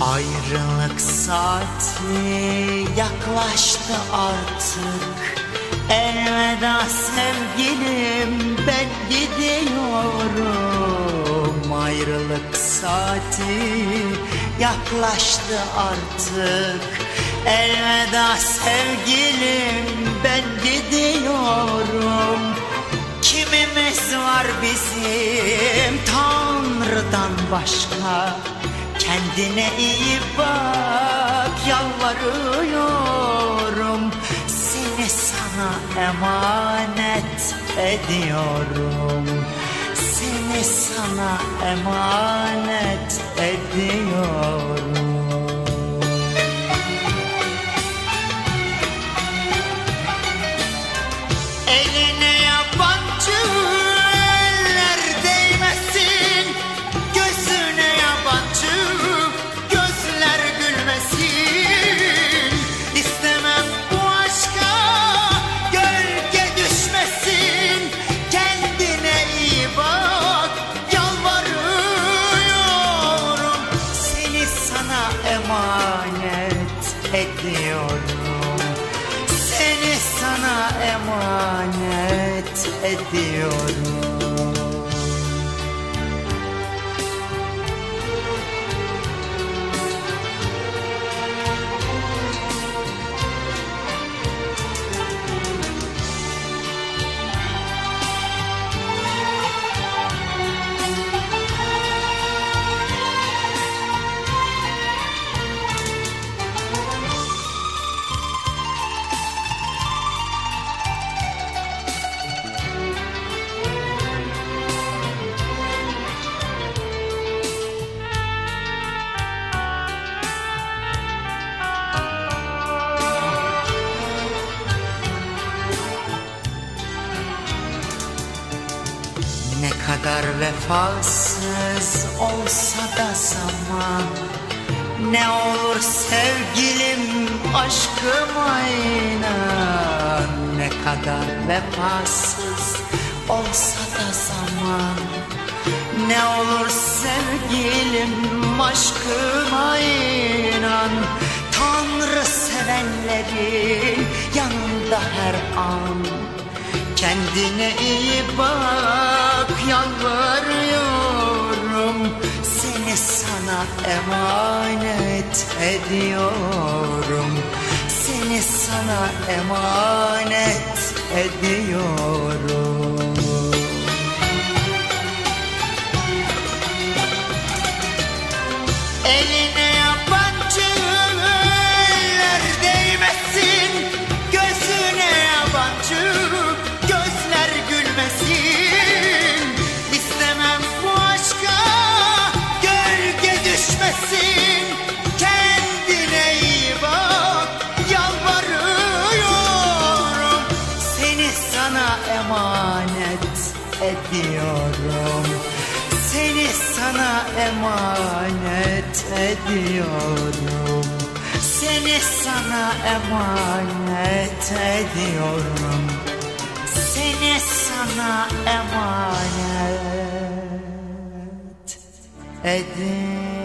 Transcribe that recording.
Ayrılık saati yaklaştı artık. Elveda sevgilim, ben gidiyorum. Ayrılık saati yaklaştı artık. Elveda sevgilim, ben gidiyorum. Kimimiz var bizim Tanrı'dan başka? Kendine iyi bak, yalvarıyorum. Seni sana emanet ediyorum. Seni sana emanet ediyorum. Eline yabancı eller değmesin, gözüne yabancı gözler gülmesin. İstemem bu aşka gölge düşmesin. Kendine iyi bak, yalvarıyorum. Seni sana emanet ediyorum. Seni sana emanet ediyorum. Ne kadar vefasız olsa da zaman, ne olur sevgilim aşkıma inan. Ne kadar vefasız olsa da zaman, ne olur sevgilim aşkıma inan. Tanrı sevenlerin yanında her an. Kendine iyi bak, yalvarıyorum. Seni sana emanet ediyorum. Seni sana emanet ediyorum. Eline yabancı eller değmesin, gözüne yabancı gözler gülmesin. İstemem bu aşka gölge düşmesin. Kendine iyi bak, yalvarıyorum. Seni sana emanet ediyorum. Seni sana emanet ediyorum. Seni sana emanet ediyorum. Seni sana emanet ediyorum.